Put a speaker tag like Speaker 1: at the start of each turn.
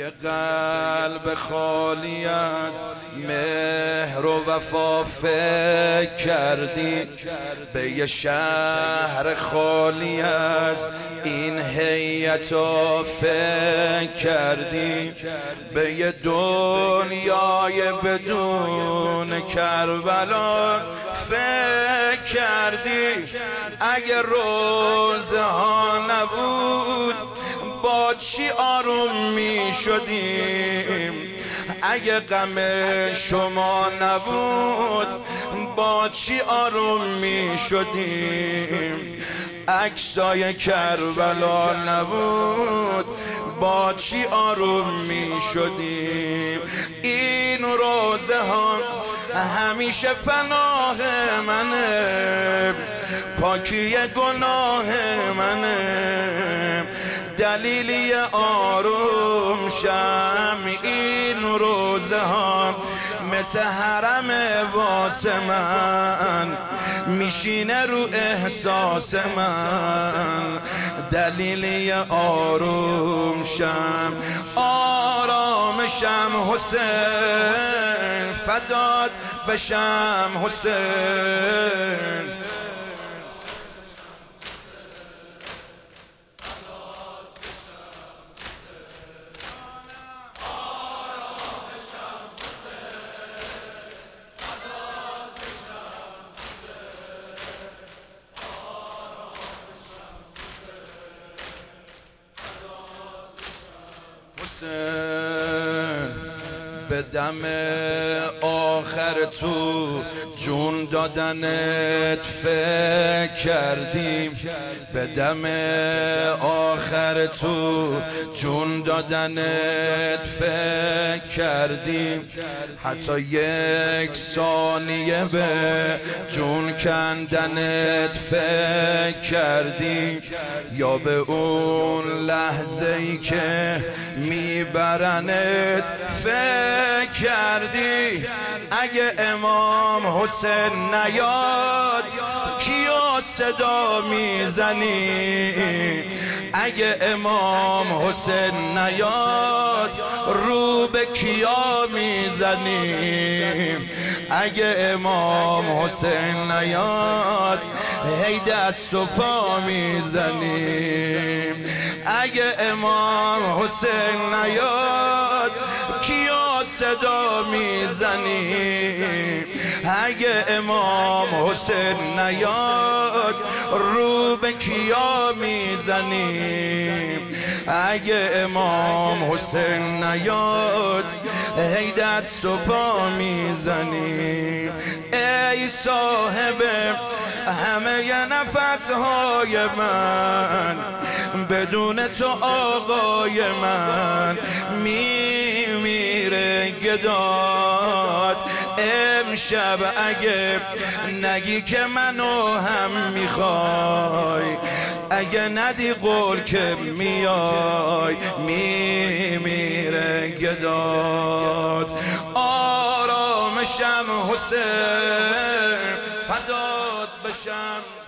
Speaker 1: یه قلب خالی از مهر و وفا فکر کردی، به یه شهر خالی از این هیئت فکر کردی، به یه دنیای بدون کربلا فکر کردی. اگه روزه ها نبود با چی آروم می شدیم؟ اگه غم شما نبود با چی آروم می شدیم؟ عکسای کربلا نبود با چی آروم می شدیم؟ این روزه ها همیشه پناه منه، پاکی گناه منه، دلیلی آروم شم. این روزه ها مثل حرم واسه من میشینه رو احساس من، دلیلی آروم شم. آرامشم حسین، فدات بشم حسین. به دم آخر تو جون دادنت فکر کردیم، به دم آخر تو جون دادنت فکر کردیم. حتی یک ثانیه به جون کندنت فکر کردیم، یا به اون لحظه ای که میبرنت فکر کردی. اگه امام حسین نیاد کیو صدا میزنی؟ اگه امام حسین نیاد رو به کیا میزنی؟ اگه امام حسین نیاد هی دست و پا میزنیم. اگه امام حسین نیاد کیا صدا میزنیم؟ اگه امام حسین نیاد رو به کیا میزنیم؟ اگه امام حسین نیاد هی دست و پا میزنیم. ای صاحب همه نفسهای من، بدون تو آقای من میمیره گداد. امشب اگه نگی که منو هم میخوای، اگه ندی قول که میای، میمیره گداد. آرامشم حسین، فدات بشم.